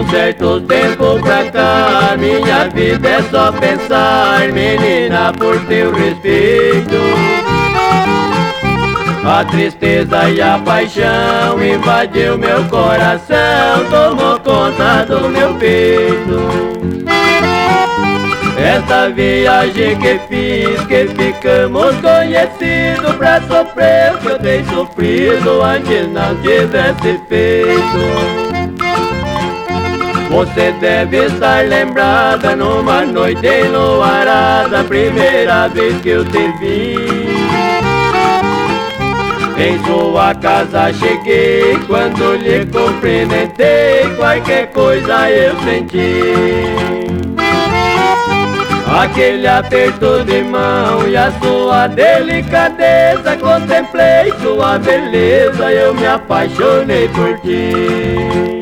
certo tempo pra cá, minha vida é só pensar, menina, por teu respeito. A tristeza e a paixão invadiu meu coração, tomou conta do meu peito. Esta viagem que fiz, que ficamos conhecidos, pra sofrer o que eu tenho sofrido antes não tivesse feito. Você deve estar lembrada numa noite enluarada, primeira vez que eu te vi. Em sua casa cheguei, quando lhe cumprimentei, qualquer coisa eu senti. Aquele aperto de mão e a sua delicadeza, contemplei sua beleza, eu me apaixonei por ti.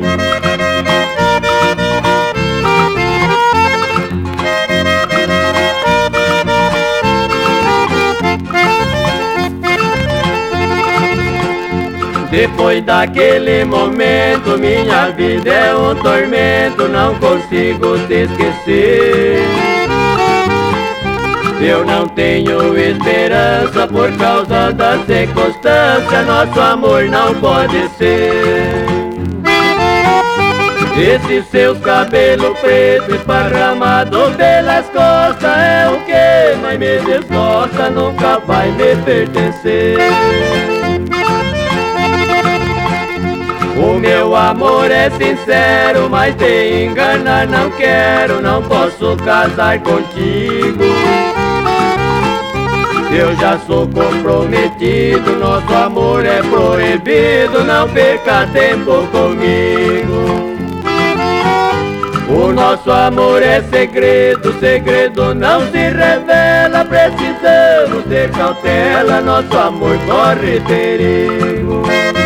Depois daquele momento, minha vida é um tormento, não consigo te esquecer. Eu não tenho esperança por causa da circunstância, nosso amor não pode ser. Esses seus cabelos pretos esparramados pelas costas é o que mais me desgosta, nunca vai me pertencer. O meu amor é sincero, mas te enganar não quero, não posso casar contigo. Eu já sou comprometido, nosso amor é proibido, não perca tempo comigo. O nosso amor é segredo, segredo não se revela, precisamos ter cautela, nosso amor corre perigo.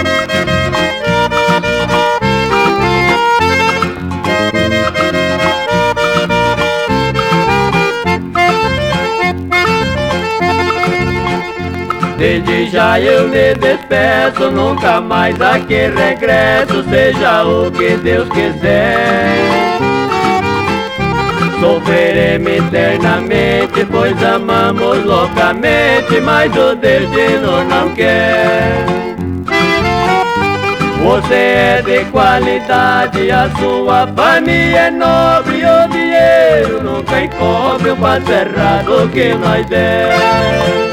Desde já eu me despeço, nunca mais aqui regresso, seja o que Deus quiser. Sofreremos eternamente, pois amamos loucamente, mas o destino não quer. Você é de qualidade, a sua família é nobre, o dinheiro nunca encobre o passo errado que nós der.